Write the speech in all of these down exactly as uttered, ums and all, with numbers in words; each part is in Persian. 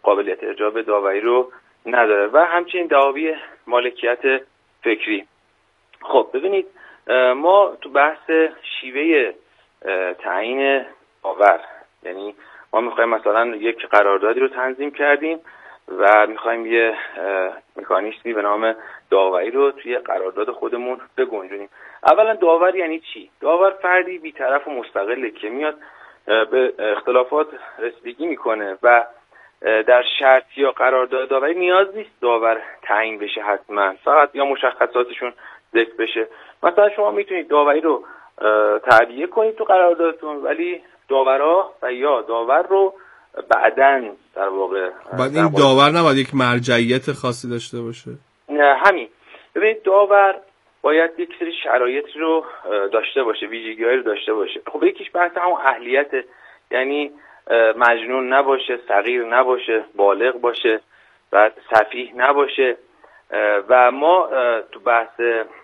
قابلیت اجرا به داوری رو نداره و همچنین دعاوی مالکیت فکری. خب ببینید ما تو بحث شیوه تعیین داور، یعنی ما میخوایم مثلا یک قراردادی رو تنظیم کردیم و میخوایم یه مکانیزمی به نام داوری رو توی قرارداد خودمون بگنجونیم. اولا داور یعنی چی؟ داور فردی بی‌طرف و مستقله که میاد به اختلافات رسیدگی میکنه و در شرط یا قرارداد داوری نیاز نیست داور تعیین بشه حتما، فقط یا مشخصاتشون ذکر بشه. مثلا شما میتونید داوری رو تعبیه کنید تو قراردادتون، ولی داورا و یا داور رو بعداً در واقع بعد این داور نباید یک مرجعیت خاصی داشته باشه. نه همین. ببینید داور باید یک سری شرایطی رو داشته باشه، ویژگی‌هایی رو داشته باشه. خب یکیش بحث همون اهلیت، یعنی مجنون نباشه، صغیر نباشه، بالغ باشه، بعد سفیه نباشه. و ما تو بحث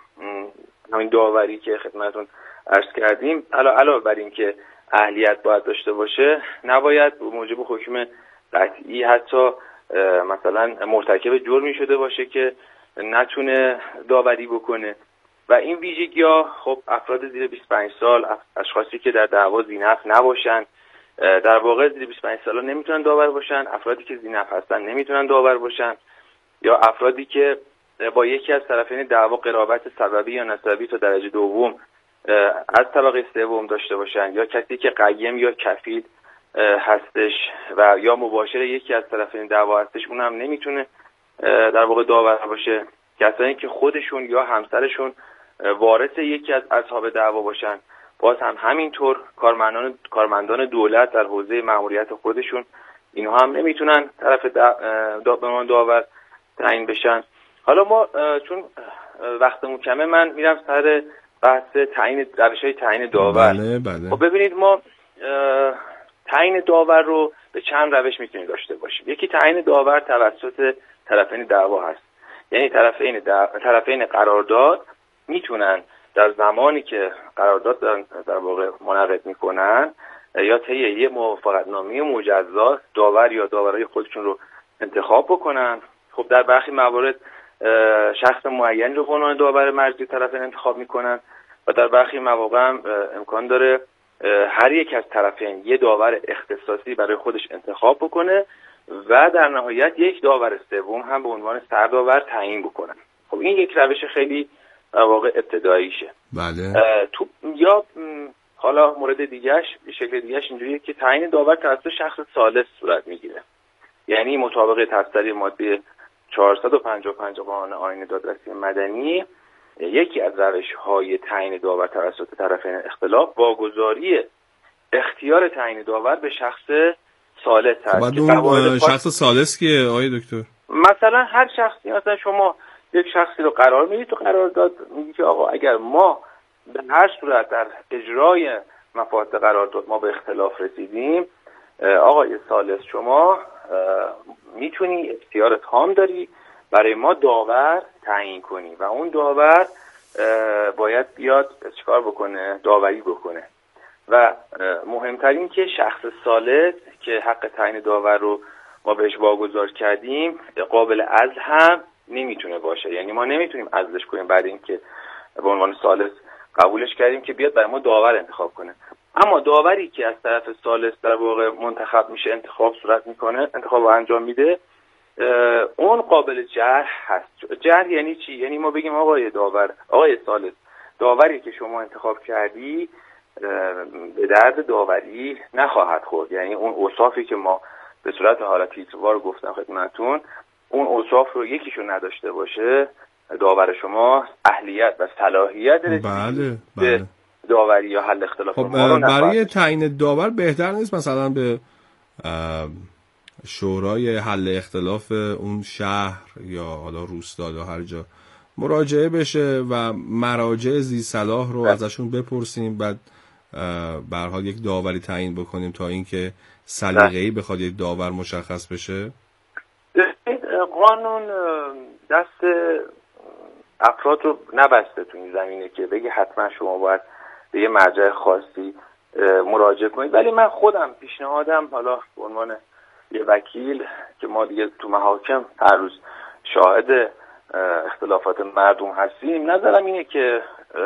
همین داوری که خدمتتون عرض کردیم علاوه بر این که اهلیت باید داشته باشه، نباید موجب حکم قطعی حتی مثلا مرتکب جرمی شده باشه که نتونه داوری بکنه. و این ویژگی‌ها خب افراد زیر بیست و پنج سال، اشخاصی که در دعوا ذی‌نفع نباشن، در واقع زیر بیست و پنج سالا نمیتونن داور باشن، افرادی که ذی‌نفع هستن نمیتونن داور باشن، یا افرادی که با یکی از طرفین دعوا قرابت سببی یا نسبی تا درجه دوم از طبقه سوم داشته باشن، یا کسی که قیم یا کفیل هستش و یا مباشر یکی از طرفین دعوا هستش، اونم نمیتونه در واقع داور باشه. کسانی که خودشون یا همسرشون وارث یکی از اصحاب دعوا باشن، باز هم همینطور کارمندان کارمندان دولت در حوزه مأموریت خودشون، اینها هم نمیتونن طرف داور داور تعیین بشن. حالا ما چون وقتمون کمه، من میرم سر بحث تعیین روش‌های تعیین داور. بله بله. خب ببینید ما تعیین داور رو به چند روش میتونیم داشته باشیم. یکی تعیین داور توسط طرفین دعوا هست، یعنی طرفین طرفین قرارداد میتونن در زمانی که قرارداد در واقع منعقد میکنن یا طی یه موافقتنامه مجزا داور یا داورای خودشون رو انتخاب بکنن. خب در برخی موارد شخص معین رو به عنوان داور مرجع طرفین انتخاب میکنن و در برخی مواقع هم امکان داره هر یک از طرفین یه داور اختصاصی برای خودش انتخاب بکنه و در نهایت یک داور سوم هم به عنوان سرداور تعیین بکنن. خب این یک روش خیلی در واقع ابتداییشه. بله. تو یا حالا مورد دیگهش به شکل دیگهش اینجوریه که تعیین داور توسط شخص ثالث صورت میگیره، یعنی مطابق تفسیر ماده چهارصد و پنجاه و پنج قانون آیین دادرسی مدنی، یکی از روش‌های تعیین داور توسط طرفین اختلاف واگذاری اختیار تعیین داور به شخص ثالث هست. بعد اون شخص ثالث کیه آقای دکتر؟ مثلا هر شخصی، مثلا شما یک شخصی رو قرار میدید تو قرارداد، میگی که آقا اگر ما به هر صورت در اجرای مفاهیم قرارداد ما به اختلاف رسیدیم، آقای ثالث شما میتونی اختیار تام داری برای ما داور تعیین کنی و اون داور باید بیاد چیکار بکنه؟ داوری بکنه. و مهمترین که شخص ثالث که حق تعیین داور رو ما بهش واگذار کردیم قابل عزل هم نمیتونه باشه، یعنی ما نمیتونیم عزلش کنیم بعد اینکه به عنوان ثالث قبولش کردیم که بیاد برای ما داور انتخاب کنه. اما داوری که از طرف ثالث در واقع منتخب میشه، انتخاب صورت میکنه، انتخاب رو انجام میده، اون قابل جرح هست. جرح یعنی چی؟ یعنی ما بگیم آقای داور، آقای ثالث، داوری که شما انتخاب کردی به درد داوری نخواهد خورد، یعنی اون اوصافی که ما به صورت حالت تیتروار گفتم خدمتتون، اون اوصاف رو یکیشو نداشته باشه، داور شما اهلیت و صلاحیت بله بله داوری یا حل اختلاف خب ما رو نخواهد. برای تعیین داور بهتر نیست مثلا به شورای حل اختلاف اون شهر یا حالا روستا یا هر جا مراجعه بشه و مراجع ذی صلاح رو ازشون بپرسیم، بعد به هر حال یک داوری تعیین بکنیم تا اینکه سلیقه‌ای بخواد یک داور مشخص بشه؟ قانون دست افراد رو نبسته تو این زمینه که بگه حتما شما باید به یه مرجع خاصی مراجعه کنید، ولی من خودم پیشنهادم، حالا به عنوان یه وکیل که ما دیگه تو محاکم هر روز شاهد اختلافات مردم هستیم، نظرم اینه که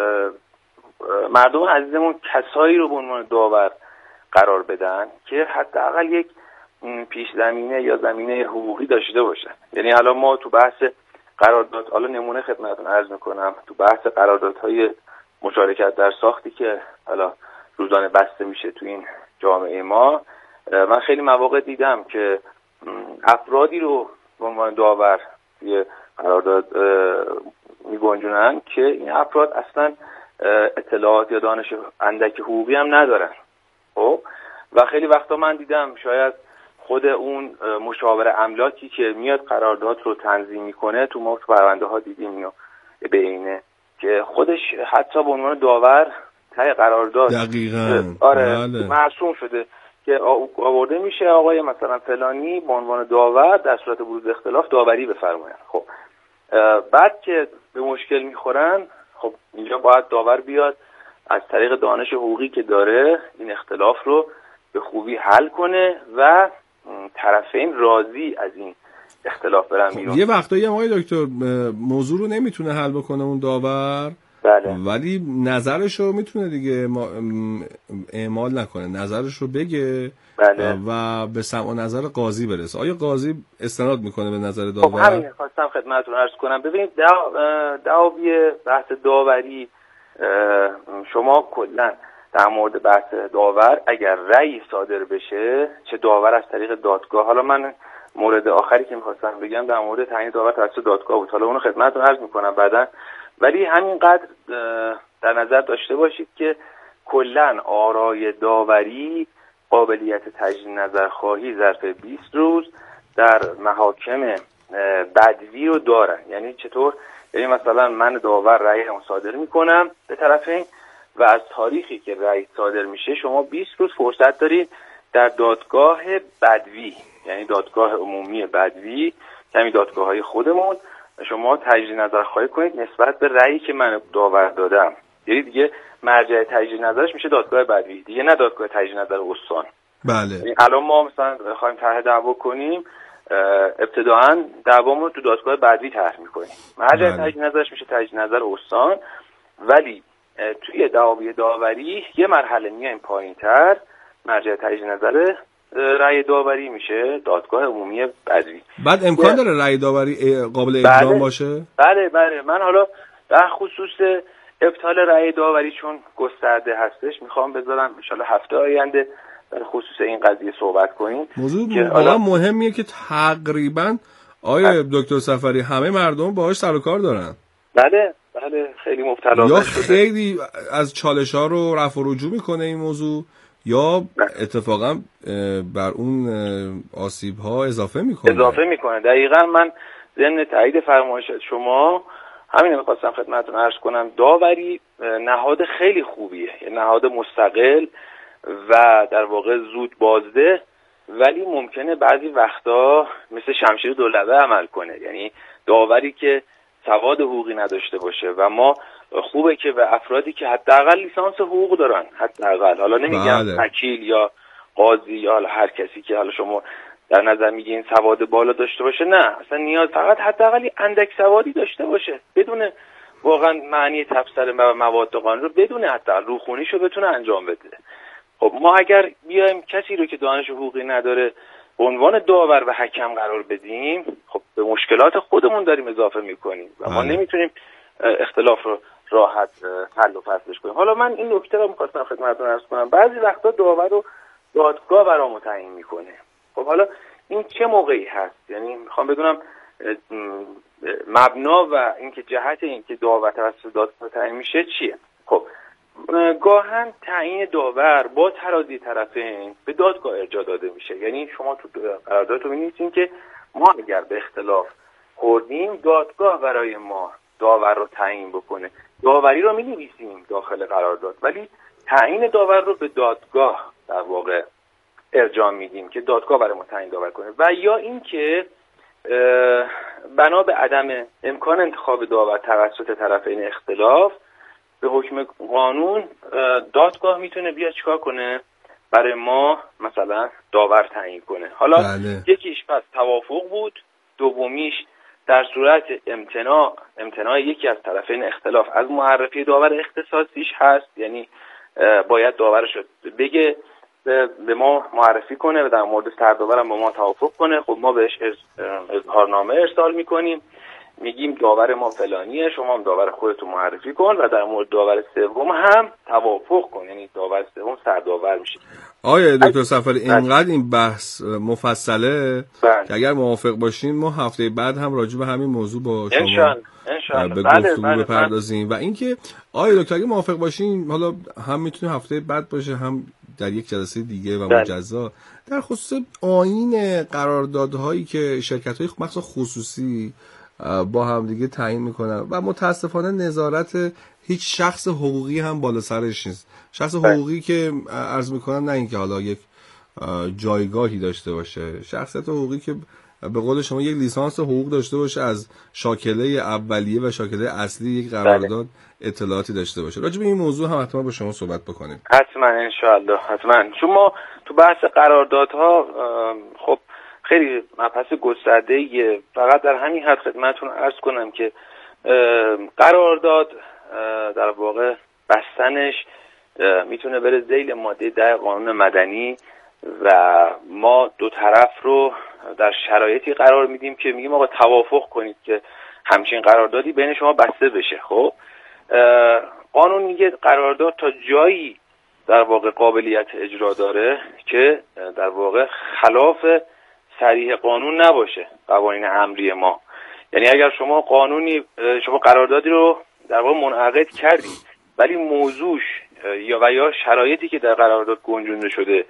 مردم عزیزمون کسایی رو به عنوان داور قرار بدن که حداقل یک پیش زمینه یا زمینه حقوقی داشته باشن. یعنی الان ما تو بحث قرارداد، حالا نمونه خدمتتون عرض میکنم، تو بحث قراردادهای مشارکت در ساختی که حالا روزانه بسته میشه تو این جامعه ما، من خیلی مواقع دیدم که افرادی رو به عنوان داور یه قرارداد میگنجونن که این افراد اصلا اطلاعات یا دانش اندک حقوقی هم ندارن. خب و خیلی وقتا من دیدم شاید خود اون مشاور املاکی که میاد قرارداد رو تنظیم میکنه، تو ما تو پرونده ها دیدیم یا به اینه که خودش حتی به عنوان داور ته قرارداد دقیقاً آره معصوم شده که آورده میشه آقای مثلا فلانی به عنوان داور در صورت بروز اختلاف داوری بفرمایند. خب بعد که به مشکل میخورن، خب اینجا باید داور بیاد از طریق دانش حقوقی که داره این اختلاف رو به خوبی حل کنه و طرفین راضی از این اختلاف برن بیرون. یه وقتایی هم آقای دکتر موضوع رو نمیتونه حل بکنه اون داور، بله. ولی نظرش رو میتونه دیگه اعمال نکنه، نظرش رو بگه، بله. و به سمع و نظر قاضی برسه. آیا قاضی استناد میکنه به نظر داور؟ خب همین خواستم خدمتتون عرض کنم. ببینید دعاوی بحث داوری، شما کلا در مورد بحث داور اگر رأی صادر بشه، چه داور از طریق دادگاه، حالا من مورد آخری که میخواستم بگم در مورد تعیین داور توسط دادگاه بود، حالا اونو خدمتتون عرض میکنم بعداً، ولی همینقدر در نظر داشته باشید که کلا آرای داوری قابلیت تجدید نظرخواهی ظرف بیست روز در محاکم بدوی رو دارن. یعنی چطور؟ یعنی مثلا من داور رأیمو صادر میکنم به طرفین و از تاریخی که رأی صادر میشه شما بیست روز فرصت دارید در دادگاه بدوی، یعنی دادگاه عمومی بدوی، کمی دادگاه‌های خودمون، شما تجدید نظرخواهی کنید نسبت به رأیی که من داور دادم. یعنی دیگه مرجع تجدید نظرش میشه دادگاه بدوی، دیگه نه دادگاه تجدید نظر استان. بله. یعنی الان ما مثلا بخوایم طرح دعوا کنیم، ابتداعاً دعوامون تو دادگاه بدوی طرح میکنیم، مرجع بله. تجدید نظرش میشه تجدید نظر استان، ولی توی دعاوی داوری یه مرحله میایم پایین‌تر، مرجع تجدید نظر رأی داوری میشه دادگاه عمومی بدوی. بعد امکان داره رأی داوری قابل اجرا بله. باشه؟ بله بله. من حالا در خصوص ابطال رأی داوری چون گسترده هستش میخوام بذارم ان شاءالله هفته آینده در خصوص این قضیه صحبت کنیم. موضوع واقعا مهمیه که تقریبا آیه دکتر صفری همه مردم باهاش سر و کار دارن. بله بله. خیلی مبتلا یا خیلی از چالش‌ها رو رفع و رجوع میکنه این موضوع، یا اتفاقا بر اون آسیب‌ها اضافه میکنه. اضافه میکنه. دقیقاً من ضمن تایید فرمایشات شما همین رو می‌خواستم خدمتتون عرض کنم. داوری نهاد خیلی خوبیه، یه نهاد مستقل و در واقع زود بازده، ولی ممکنه بعضی وقتا مثل شمشیر دولبه عمل کنه. یعنی داوری که سواد حقوقی نداشته باشه و ما خوبه که به افرادی که حداقل لیسانس حقوق دارن، حداقل، حالا نمیگم وکیل یا قاضی یا حالا هر کسی که حالا شما در نظر میگین سواد بالا داشته باشه، نه اصلا نیاز، فقط حداقل اندک سوادی داشته باشه، بدون واقعا معنی تفسیر مواد قانون رو بدون حتی روخونیشو بتونه انجام بده. خب ما اگر بیایم کسی رو که دانش حقوقی نداره به عنوان داور و حکم قرار بدیم، خب به مشکلات خودمون داریم اضافه میکنیم و ما نمیتونیم اختلاف رو راحت حل و فصلش کنیم. حالا من این نکته رو می‌خواستم خدمتتون عرض کنم. بعضی وقتا داور رو دادگاه برامون تعیین میکنه. خب حالا این چه موقعی هست؟ یعنی میخوام بدونم مبنا و اینکه جهت اینکه داور توسط دادگاه تعیین میشه چیه. خب گاهن تعیین داور با تراضی طرفین به دادگاه ارجاع داده میشه. یعنی شما تو قراردادتون می‌نویسین که ما اگر به اختلاف خوردیم دادگاه برای ما داور رو تعیین بکنه. داوری رو می‌نویسیم داخل قرارداد، ولی تعیین داور رو به دادگاه در واقع ارجاع میدیم که دادگاه برای ما تعیین داور کنه. و یا اینکه بنا به عدم امکان انتخاب داور توسط طرفین اختلاف به حکم قانون دادگاه میتونه بیا چیکار کنه؟ برای ما مثلا داور تعیین کنه. حالا بله. یکیش پس توافق بود، دومیش در صورت امتناع امتناع یکی از طرفین اختلاف از معرفی داور اختصاصیش هست، یعنی باید داورش بگه به ما معرفی کنه و در مورد سرداورم با ما توافق کنه. خب ما بهش اظهارنامه ارسال میکنیم، میگیم داور ما فلانیه، شما هم داور خودتون معرفی کن و در مورد داور سوم هم توافق کن، یعنی داور سوم سرداور میشه. آیا دکتر صفری اینقدر این بحث مفصله بله. که اگر موافق باشین ما هفته بعد هم راجع به همین موضوع با شما انشان. انشان. به بله گفتگو بله بپردازیم بله. و اینکه آیا دکتر اگه موافق باشین حالا هم میتونه هفته بعد باشه هم در یک جلسه دیگه و مجزا در خصوص آیین قراردادهایی که شرکت‌های مخصوصا خصوصی با هم دیگه تعیین میکنن و متاسفانه نظارت هیچ شخص حقوقی هم بالا سرش نیست. شخص حقوقی که عرض میکنم نه اینکه حالا یک جایگاهی داشته باشه، شخصیت حقوقی که به قول شما یک لیسانس حقوق داشته باشه، از شاکله اولیه و شاکله اصلی یک قرارداد اطلاعاتی داشته باشه. راجع به این موضوع هم حتما با شما صحبت بکنیم. حتما ان شاء الله حتما. چون ما تو بحث قراردادها خب خیلی مبحث گسترده‌ایه. فقط در همین حد خدمتتون عرض کنم که قرارداد در واقع بستنش میتونه بره ذیل ماده ده قانون مدنی و ما دو طرف رو در شرایطی قرار میدیم که میگیم آقا توافق کنید که همچین قراردادی بین شما بسته بشه. خب قانون میگه قرارداد تا جایی در واقع قابلیت اجرا داره که در واقع خلاف صریح قانون نباشه، قوانین امری ما. یعنی اگر شما قانونی شما قراردادی رو در واقع منعقد کردید ولی موضوعش یا و یا شرایطی که در قرارداد گنجونده شده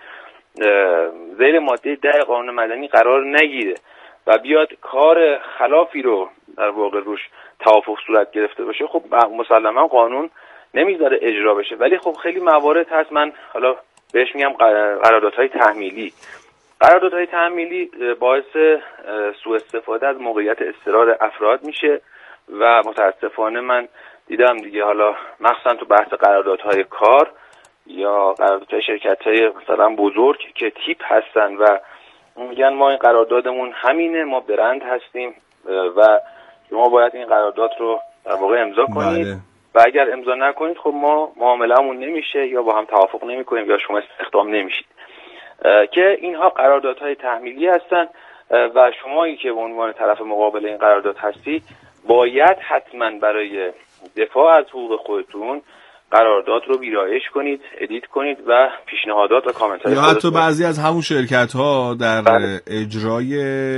زیر ماده ده قانون مدنی قرار نگیره و بیاد کار خلافی رو در واقع روش توافق صورت گرفته باشه، خب مسلما قانون نمیذاره اجرا بشه. ولی خب خیلی موارد هست، من حالا بهش میگم قراردادهای تحمیلی. قراردادهای تحمیلی باعث سوء استفاده از موقعیت اضطرار افراد میشه و متاسفانه من دیدم دیگه، حالا مخصوصا تو بحث قراردادهای کار یا قراردادهای شرکت‌های مثلا بزرگ که تیپ هستن و میگن ما این قراردادمون همینه، ما برند هستیم و شما باید این قرارداد رو در واقع امضا کنید. بله. و اگر امضا نکنید خب ما معامله‌مون نمیشه یا با هم توافق نمی‌کنیم یا شما استخدام نمیشید، که اینها قراردادهای تحمیلی هستن و شمایی که به عنوان طرف مقابل این قرارداد هستی باید حتما برای دفاع از حقوق خودتون قرارداد رو ویرایش کنید، ادیت کنید و پیشنهادات و کامنت های یا حتی بعضی از همون شرکت ها در بله. اجرای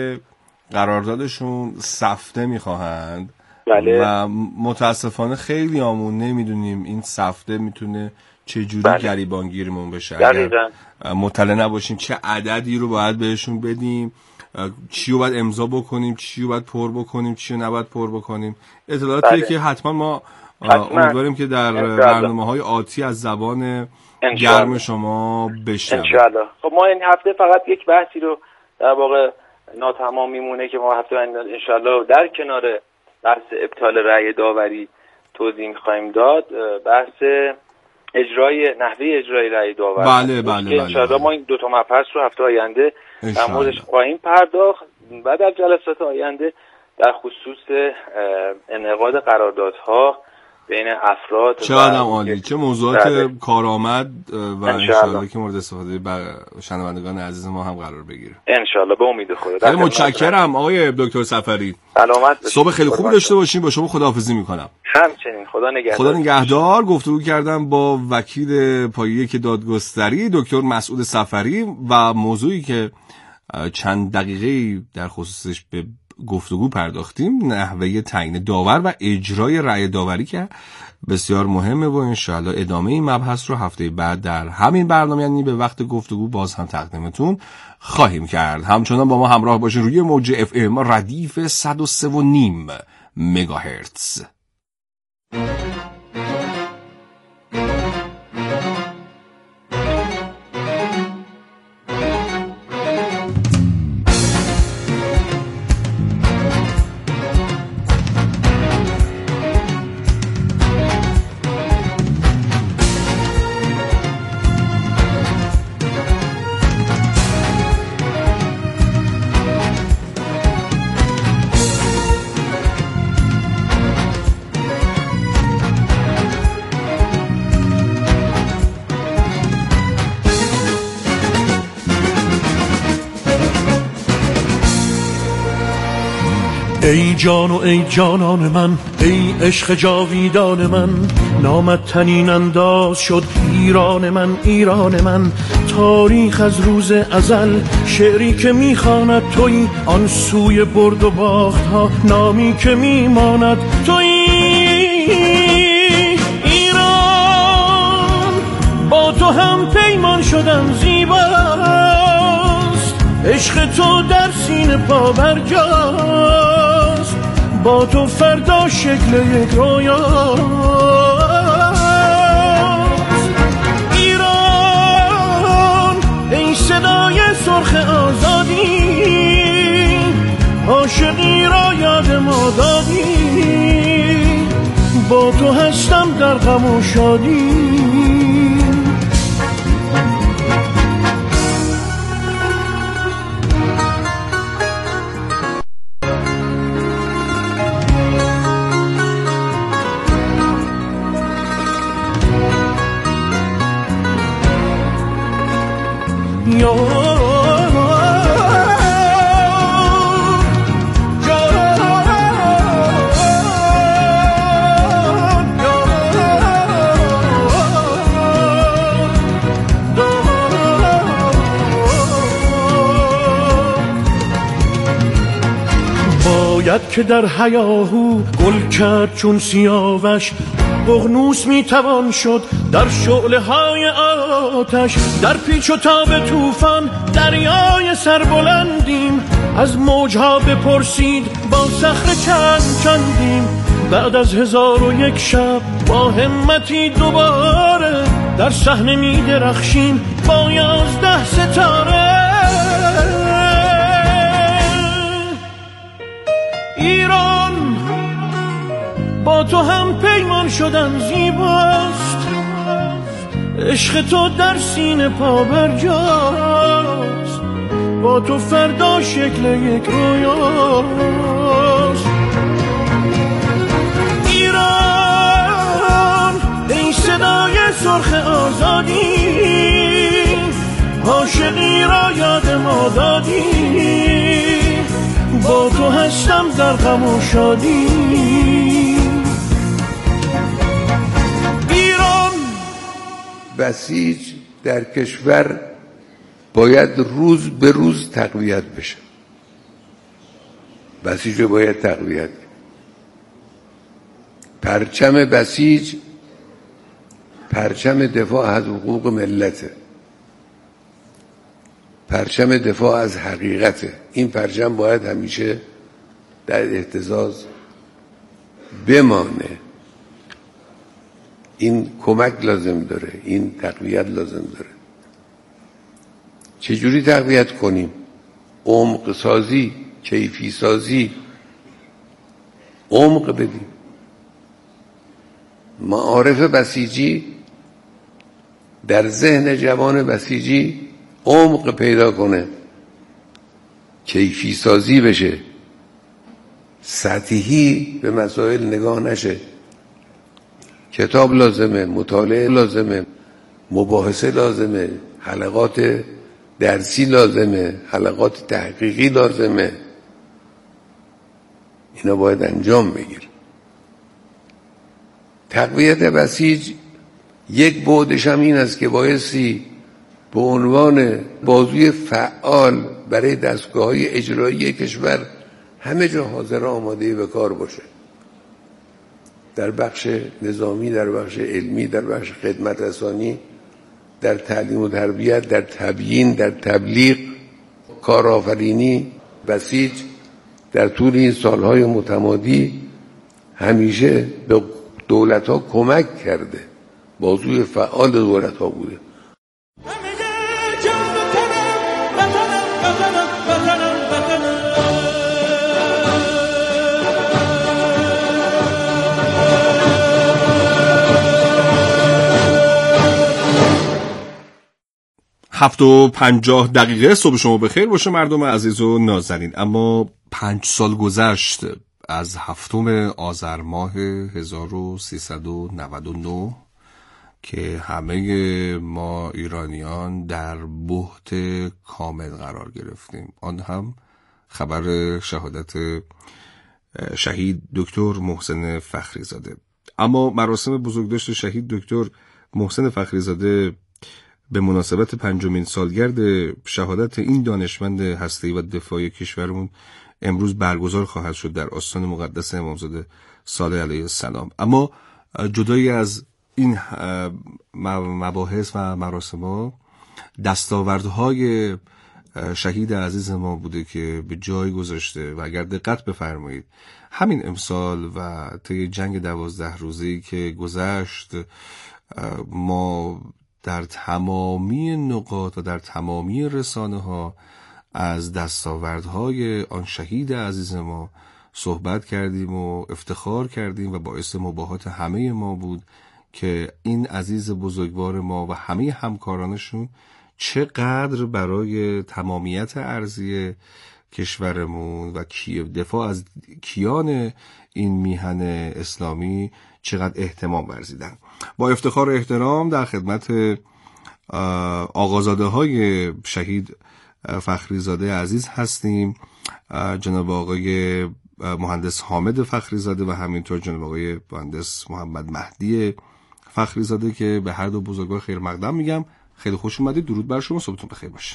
قراردادشون سفته میخواهند بله. و متاسفانه خیلی همون نمیدونیم این سفته میتونه چجوری بله. گریبانگیرمون بشه. اگر مطلع نباشیم چه عددی رو باید بهشون بدیم، چی رو باید امضا بکنیم، چی رو باید پر بکنیم، چی رو نباید پر بکنیم، اطلاعاتی بله. که حتما ما امیدواریم که در برنامه‌های آتی از زبان گرم شما بشه انشاءالله. خب ما این هفته فقط یک بحثی رو در واقع ناتمام میمونه که ما هفته انشاءالله در کنار بحث ابطال رأی داوری توضیح می‌خوایم داد، بحث اجرای نحوه اجرای رأی داوری. بله بله بله انشاءالله ما این دو تا مبحث رو هفته آینده در موردش خواهیم پرداخت و در جلسات آینده در خصوص انعقاد قراردادها بین افراد. چه آدم عالی، چه موضوعات کارآمد و انشاءالله که مورد استفاده بر شنوندگان عزیز ما هم قرار بگیره انشاءالله به امید خدا. خیلی متشکرم آقای دکتر صفری. سلامت صبح خیلی خوبی داشته باشین. با شما خداحافظی میکنم. همچنین خدا نگهدار. خدا نگهدار. گفتگو کردم با وکیل پایه که دادگستری دکتر مسعود صفری و موضوعی که چند دقیقه در خصوصش به گفتگو پرداختیم نحوه تعیین داور و اجرای رأی داوری که بسیار مهمه و انشاءالله ادامه این مبحث رو هفته بعد در همین برنامه یعنی به وقت گفتگو باز هم تقدیمتون خواهیم کرد. همچنان با ما همراه باشین روی موج اف ام ردیف صد و سه و نیم مگاهرتز. ای جان و ای جانان من، ای عشق جاویدان من، نامت تنین انداز شد ایران من، ایران من. تاریخ از روز ازل شعری که میخواند تویی، آن سوی برد و باخت ها نامی که میماند تویی. ایران با تو هم پیمان شدن زیباست، عشق تو در سینه پا برجاست، با تو فردا شکل یک رویاست. ایران ای صدای سرخ آزادی، عاشقی را یاد ما دادی، با تو هستم در غم و شادی. باید که در هیاهو گل کرد چون سیاوش، ققنوس میتوان شد در شعله های آتش. در پیچ و تاب طوفان دریای سربلندیم، از موجها بپرسید با صخره چند چندیم. بعد از هزار و یک شب با همتی دوباره، در صحنه میدرخشیم با یازده ستاره. ایران با تو هم پیمان شدن زیباست، عشق تو در سینه پا برجاست، با تو فردا شکل یک رویاست. ایران ای صدای سرخ آزادی، عاشقی را یاد ما دادی، با تو هستم در غم و شادی. ایران بسیج در کشور باید روز به روز تقویت بشه. بسیج رو باید تقویت. پرچم بسیج پرچم دفاع از حقوق ملته، پرچم دفاع از حقیقته. این پرچم باید همیشه در اهتزاز بمانه. این کمک لازم داره، این تقویت لازم داره. چجوری تقویت کنیم؟ عمق سازی، کیفی سازی، عمق بدیم. معارف بسیجی در ذهن جوان بسیجی عمق پیدا کنه، کیفی سازی بشه، سطحی به مسائل نگاه نشه. کتاب لازمه، مطالعه لازمه، مباحثه لازمه، حلقات درسی لازمه، حلقات تحقیقی لازمه. اینا باید انجام بگیر. تقویت بسیج یک بعدش هم این است که بایستی به عنوان بازوی فعال برای دستگاه‌های اجرایی کشور همه جا حاضر آماده به کار باشه. در بخش نظامی، در بخش علمی، در بخش خدمت رسانی، در تعلیم و تربیت، در تبیین، در تبلیغ، کارآفرینی. بسیج در طول این سالهای متمادی همیشه به دولت‌ها کمک کرده، بازوی فعال دولت‌ها بوده. هفت و پنجاه دقیقه صبح شما بخیر باشه مردم عزیز و نازنین. اما پنج سال گذشت از هفتم آذر ماه هزار و سیصد و نود و نه که همه ما ایرانیان در بهت کامل قرار گرفتیم. آن هم خبر شهادت شهید دکتر محسن فخریزاده. اما مراسم بزرگداشت شهید دکتر محسن فخریزاده به مناسبت پنجمین سالگرد شهادت این دانشمند هسته‌ای و دفاعی کشورمون امروز برگزار خواهد شد در آستان مقدس امامزاده صالح علیه السلام. اما جدای از این مباحث و مراسم، دستاوردهای شهید عزیز ما بوده که به جای گذاشته و اگر دقت بفرمایید همین امسال و طی جنگ دوازده روزه‌ای که گذشت، ما در تمامی نقاط و در تمامی رسانه‌ها از دستاوردهای آن شهید عزیز ما صحبت کردیم و افتخار کردیم و باعث مباهات همه ما بود که این عزیز بزرگوار ما و همه همکارانشون چقدر برای تمامیت ارضی کشورمون و دفاع از کیان این میهن اسلامی چقدر اهتمام ورزیدن. با افتخار و احترام در خدمت آقازاده های شهید فخریزاده عزیز هستیم، جناب آقای مهندس حامد فخریزاده و همینطور جناب آقای مهندس محمد مهدی فخریزاده که به هر دو بزرگوار خیر مقدم میگم. خیلی خوش اومدید. درود بر شما، صبحتون بخیر باشه.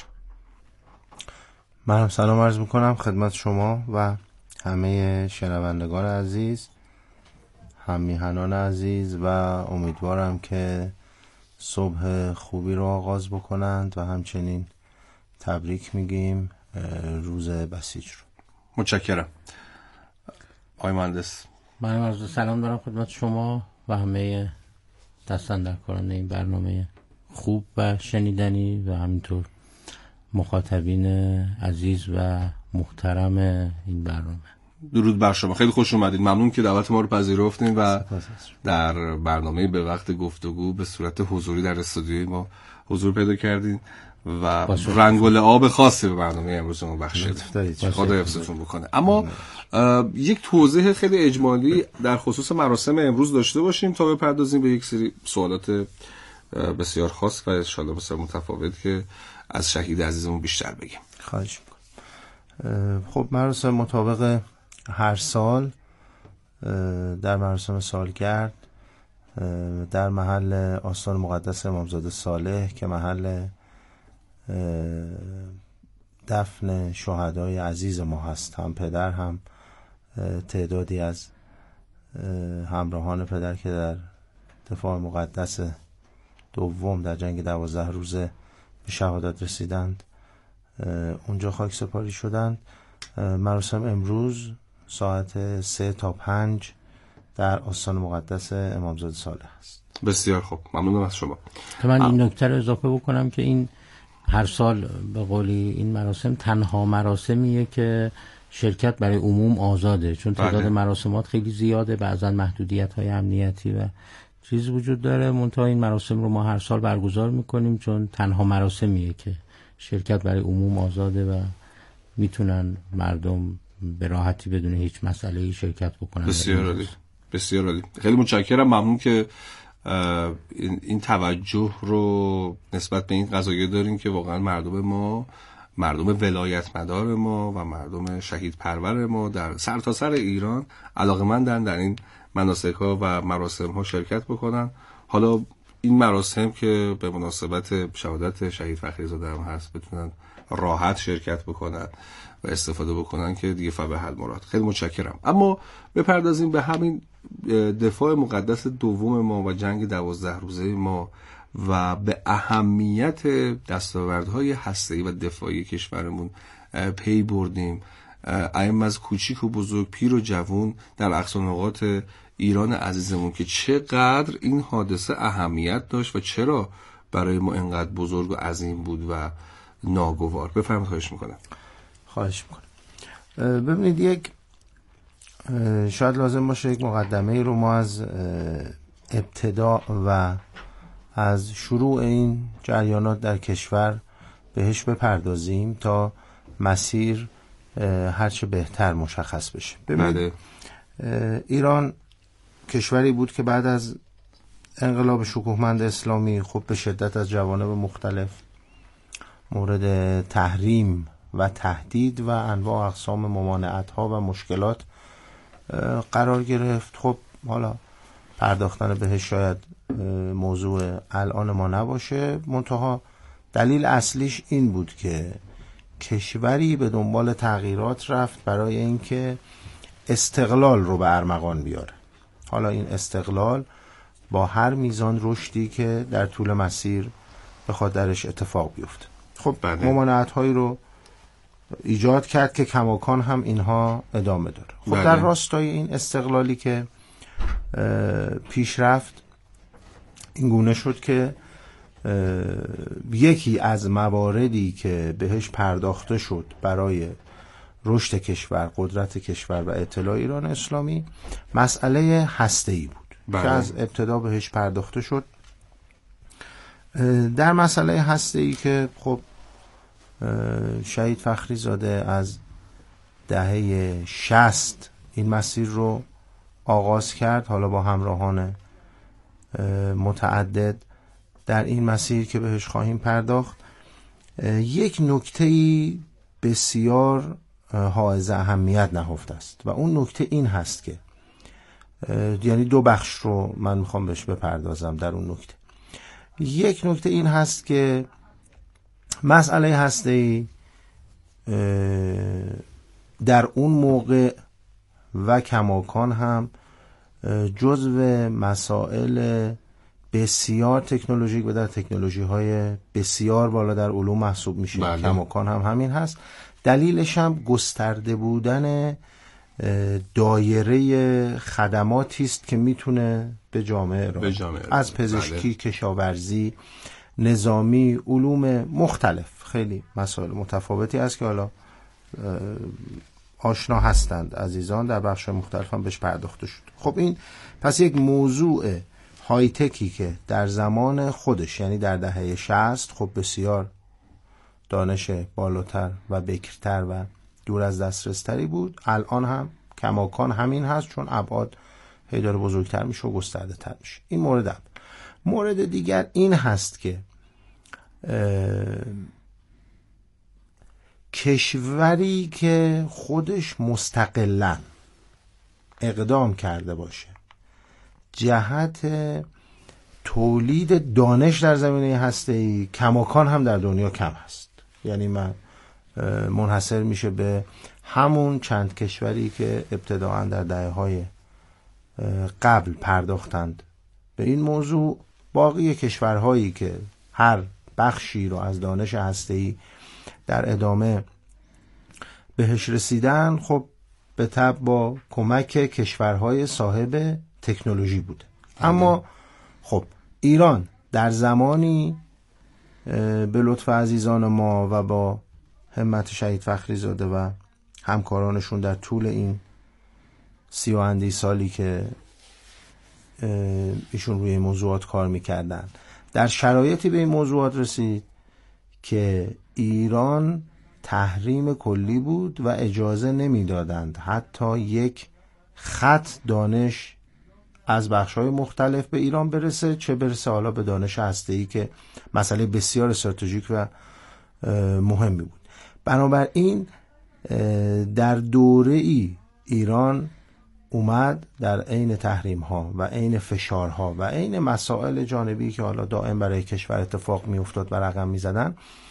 منم سلام عرض میکنم خدمت شما و همه شنوندگان عزیز، هممیهنان عزیز و امیدوارم که صبح خوبی رو آغاز بکنند و همچنین تبریک میگیم روز بسیج رو. متشکرم. آقای مهندس. من عرض سلام دارم خدمت شما و همه دستاندرکاران این برنامه خوب و شنیدنی و همینطور مخاطبین عزیز و محترم این برنامه. درود بر شما. خیلی خوش اومدید. ممنون که دعوت ما رو پذیرفتین و در برنامه به وقت گفتگو به صورت حضوری در استودیوی ما حضور پیدا کردین و رنگ و لعاب خاصی به برنامه امروز ما بخشید. خدا حفظتون بکنه. اما یک توضیح خیلی اجمالی در خصوص مراسم امروز داشته باشیم تا بپردازیم به یک سری سوالات بسیار خاص و انشالله بسیار متفاوت که از شهید عزیزمون بیشتر بگیم. خواهش میکنم. خب مراسم مطابق هر سال در مراسم سالگرد در محل آستان مقدس امامزاده صالح که محل دفن شهدای عزیز ما هست، هم پدر هم تعدادی از همراهان پدر که در دفاع مقدس دوم در جنگ دوازده روزه به شهادت رسیدند اونجا خاک سپاری شدند. مراسم امروز ساعت سه تا پنج در آستان مقدس امامزاده صالح است. بسیار خوب، ممنونم از شما. من این نکته رو اضافه بکنم که این هر سال به قولی این مراسم تنها مراسمیه که شرکت برای عموم آزاده، چون تعداد مراسمات خیلی زیاده، بعضا محدودیت‌های امنیتی و چیز وجود داره. منتها این مراسم رو ما هر سال برگزار میکنیم چون تنها مراسمیه که شرکت برای عموم آزاده و میتونن مردم به راحتی بدون هیچ مسئله‌ای شرکت بکنن. بسیار عالی، بسیار عالی. خیلی متشکرم، ممنون که این, این توجه رو نسبت به این قضایه دارین که واقعا مردم ما، مردم ولایت مدار ما و مردم شهید پرور ما در سرتاسر سر ایران علاقه‌مندن در این مناسک ها و مراسم ها شرکت بکنن. حالا این مراسم که به مناسبت شهادت شهید فخریزاده هم هست بتونن راحت شرکت بکنن و استفاده بکنن که دیگه فبه حل مراد. خیلی متشکرم. اما بپردازیم به همین دفاع مقدس دوم ما و جنگ دوازده روزه ما و به اهمیت دستاوردهای هسته‌ای و دفاعی کشورمون پی بردیم. ایم از کوچیک و بزرگ، پیر و جوان در اقصا نقاط ایران عزیزمون که چقدر این حادثه اهمیت داشت و چرا برای ما اینقدر بزرگ و عظیم بود و ناگوار. بفرمایید. خواهش میکنم. خواهش میکنم. ببینید، یک شاید لازم باشه یک مقدمه رو ما از ابتدا و از شروع این جریانات در کشور بهش بپردازیم تا مسیر هرچه بهتر مشخص بشه. ببینید، ایران کشوری بود که بعد از انقلاب شکوهمند اسلامی خب به شدت از جوانب مختلف مورد تحریم و تهدید و انواع اقسام ممانعت ها و مشکلات قرار گرفت. خب حالا پرداختن بهش شاید موضوع الان ما نباشه، منتها دلیل اصلیش این بود که کشوری به دنبال تغییرات رفت برای اینکه استقلال رو به ارمغان بیاره. حالا این استقلال با هر میزان رشدی که در طول مسیر بخواد درش اتفاق بیفته. خب ممانعت هایی رو ایجاد کرد که کماکان هم اینها ادامه داره. خب بله. در راستای این استقلالی که پیش رفت این گونه شد که یکی از مواردی که بهش پرداخته شد برای رشد کشور، قدرت کشور و اطلاع ایران اسلامی مسئله هسته‌ای بود بله. که از ابتدا بهش پرداخته شد. در مسئله هسته‌ای که خب شهید فخری زاده از دهه شصت این مسیر رو آغاز کرد، حالا با همراهان متعدد در این مسیر که بهش خواهیم پرداخت. یک نکته‌ای بسیار حائز اهمیت نهفته است و اون نکته این هست که یعنی دو بخش رو من میخوام بهش بپردازم. در اون نکته یک نکته این هست که مسئله هسته‌ای در اون موقع و کماکان هم جزو مسائل بسیار تکنولوژیک و در تکنولوژی های بسیار بالا در علوم محسوب میشه. بله. کماکان هم همین هست. دلیلش هم گسترده بودن دایره خدماتی است که میتونه به جامعه را از پزشکی، بله. کشاورزی، نظامی، علوم مختلف، خیلی مسائل متفاوتی است که حالا آشنا هستند عزیزان، در بخش مختلف هم بهش پرداخته شد. خب این پس یک موضوع های تکی که در زمان خودش یعنی در دهه شصت خب بسیار دانش بالاتر و بکرتر و دور از دسترس تری بود، الان هم کماکان همین هست، چون ابعاد هی داره بزرگتر میشه و گسترده تر میشه. این مورد هم. مورد دیگر این هست که کشوری که خودش مستقلاً اقدام کرده باشه جهت تولید دانش در زمینه هسته‌ای کماکان هم در دنیا کم هست. یعنی من منحصر میشه به همون چند کشوری که ابتداعاً در دهه‌های قبل پرداختند به این موضوع. باقی کشورهایی که هر بخشی رو از دانش هسته‌ای در ادامه بهش رسیدن خب به طبع با کمک کشورهای صاحب تکنولوژی بوده. اما خب ایران در زمانی به لطف عزیزان ما و با همت شهید فخری زاده و همکارانشون در طول این سی و اندی سالی که ایشون روی موضوعات کار میکردن در شرایطی به این موضوعات رسید که ایران تحریم کلی بود و اجازه نمیدادند حتی یک خط دانش از بخش‌های مختلف به ایران برسه، چه برسه حالا به دانش هسته‌ای که مسئله بسیار استراتژیک و مهمی بود. بنابراین در دوره‌ای ایران اومد در عین تحریم‌ها و عین فشارها و عین مسائل جانبی که حالا دائم برای کشور اتفاق می‌افتاد و رقم می‌زدن،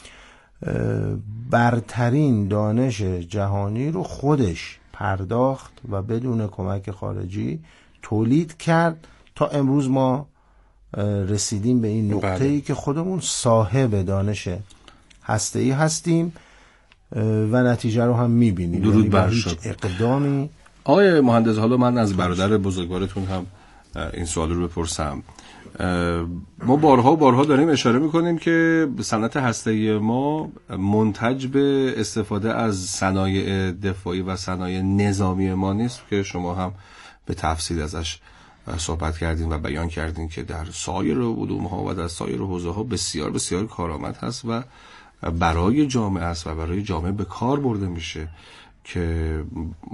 برترین دانش جهانی رو خودش پرداخت و بدون کمک خارجی تولید کرد تا امروز ما رسیدیم به این نقطه‌ای که خودمون صاحب دانش هسته‌ای هستیم و نتیجه رو هم می‌بینیم. درود بر هیچ اقدامی. آقای مهندس، حالا من از برادر بزرگوارتون هم این سوال رو بپرسم. ما بارها بارها داریم اشاره میکنیم که صنعت هسته‌ای ما منتج به استفاده از صنایع دفاعی و صنایع نظامی ما نیست که شما هم به تفصیل ازش صحبت کردین و بیان کردین که در سایر علوم‌ها و در سایر حوزه‌ها بسیار بسیار کارآمد هست و برای جامعه است و برای جامعه به کار برده میشه که